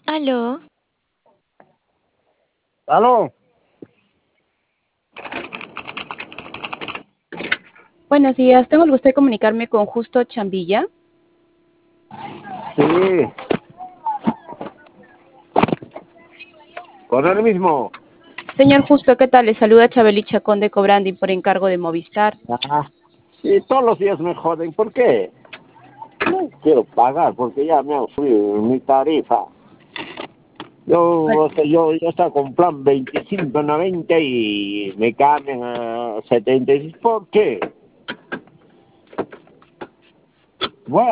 Aló, ¿Aló? Buenos días, tengo el gusto de comunicarme con Justo Chambilla. Sí, con él mismo. Señor Justo, ¿qué tal? Le saluda Chabeli Chacón de Cobrandi por encargo de Movistar. Ah, sí, todos los días me joden. ¿Por qué? No quiero pagar porque ya me han subido mi tarifa. Yo estaba con plan 25,90 y me cambian a 76. ¿Por qué?